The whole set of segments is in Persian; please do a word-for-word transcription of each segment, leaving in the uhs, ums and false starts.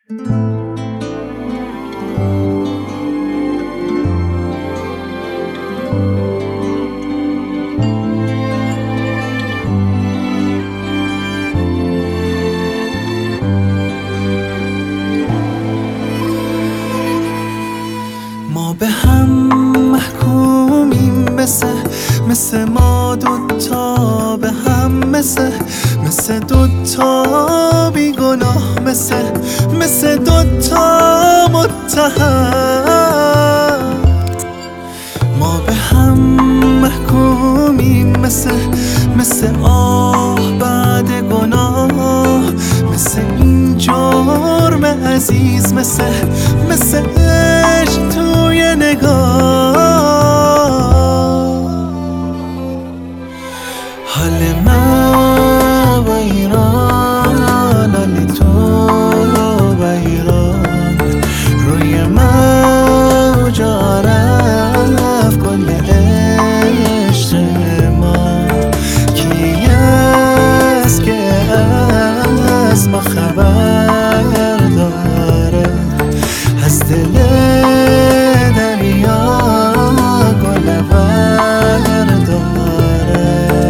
ما به هم محکومیم، مثل مثل ما دوتا به هم، مثل مثل دوتا بیگناه، مثل مثل دوتا متهم. ما به هم محکومیم، مثل مثل آه بعد گناه، مثل این جرم عزیز، مثل مثل عشق توی نگاه. حال من و ایران، حال تو و ایران، روی موجا رفت کل عشق ما. کی است که از ما خبر داره، از دل دریا گل برداره.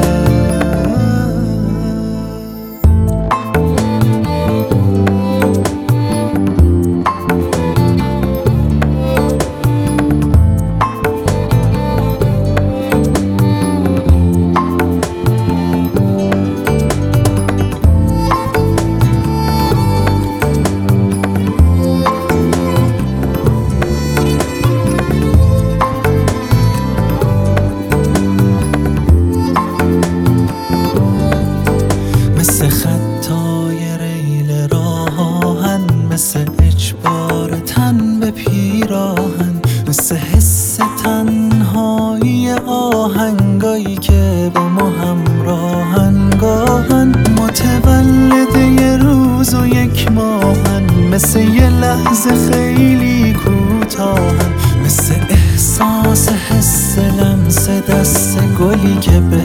مثل خطای ریل راهن، مثل اجبار تن به پیراهن، مثل حس تنهایی آهنگایی که با ما همراهن. گاهن متولد یه روز و یک ماهن، مثل یه لحظه خیلی کوتاهن، مثل احساس حس لمس دست گلی که